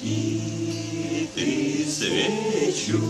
И ты свечу,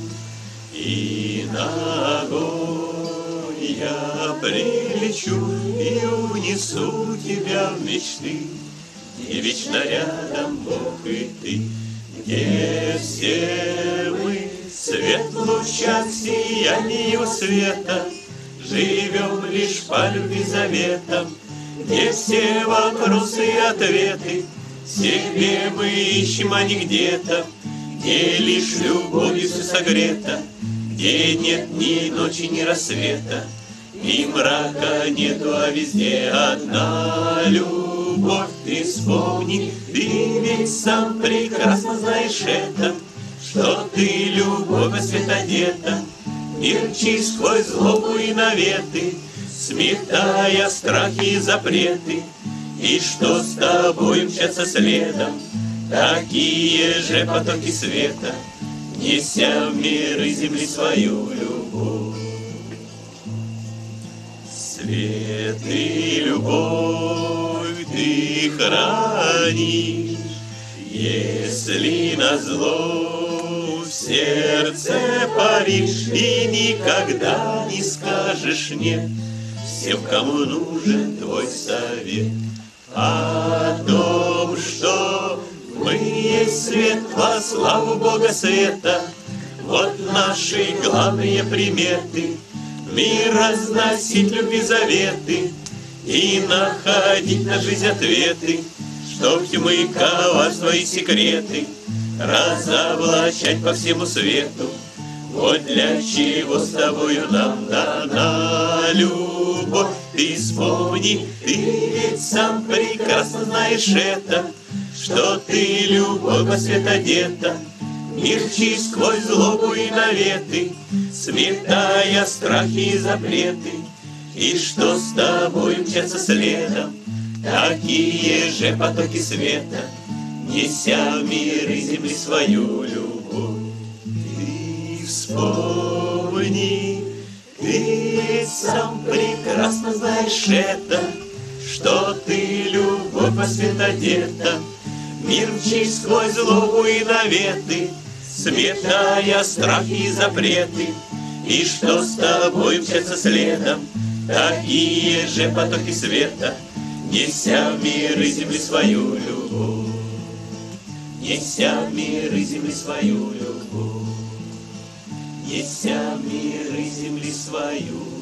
и на огонь я прилечу, и унесу тебя в мечты, где вечно рядом Бог и ты, где все мы свет в лучах сиянию света, живем лишь по любви заветам, где все вопросы и ответы себе мы ищем, а не где-то, где лишь любовью все согрето, где нет ни ночи, ни рассвета, и мрака нету, а везде одна любовь. Ты вспомни, ты ведь сам прекрасно знаешь это, что ты любовь во свет одета, мирчи сквозь злобу и наветы, сметая страхи и запреты, и что с тобой мчатся следом такие же потоки света, неся в миры земли свою любовь. Свет и любовь ты хранишь, если назло в сердце паришь, и никогда не скажешь нет всем, кому нужен твой совет. О том, что мы есть свет во славу Бога света, вот наши главные приметы. Мир разносить любви заветы и находить на жизнь ответы, чтоб тьмы коварства и секреты разоблачать по всему свету. Вот для чего с тобою нам дана любовь. Ты вспомни, ты ведь сам прекрасно знаешь это, что ты любовь во свет одета, мирчи сквозь злобу и наветы, сметая страхи и запреты, и что с тобой мчатся следом такие же потоки света, неся в миры земли свою любовь. Ты вспомни, ты ведь сам прекрасно знаешь это, что ты любовь во свет одета, мирчи сквозь злобу и наветы, сметая страхи и запреты, и что с тобой мчатся следом такие же потоки света, неся в миры земли свою любовь, неся в миры земли свою любовь, неся в миры земли свою